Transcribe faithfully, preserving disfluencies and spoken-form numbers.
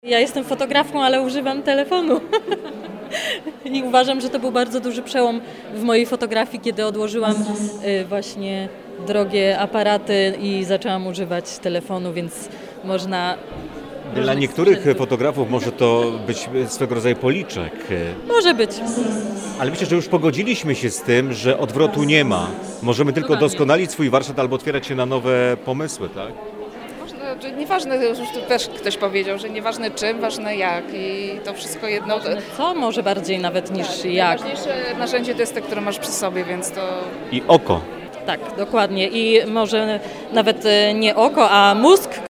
Ja jestem fotografką, ale używam telefonu. I uważam, że to był bardzo duży przełom w mojej fotografii, kiedy odłożyłam y, właśnie drogie aparaty i zaczęłam używać telefonu, więc można... Dla niektórych fotografów może to być swego rodzaju policzek. Może być. Ale myślę, że już pogodziliśmy się z tym, że odwrotu nie ma. Możemy tylko Dokładnie. doskonalić swój warsztat albo otwierać się na nowe pomysły, tak? Można, że nieważne, już tu też ktoś powiedział, że nieważne czym, ważne jak i to wszystko jedno. Co może bardziej nawet niż jak. Najważniejsze narzędzie to jest te, które masz przy sobie, więc to... I oko. Tak, dokładnie. I może nawet y, nie oko, a mózg,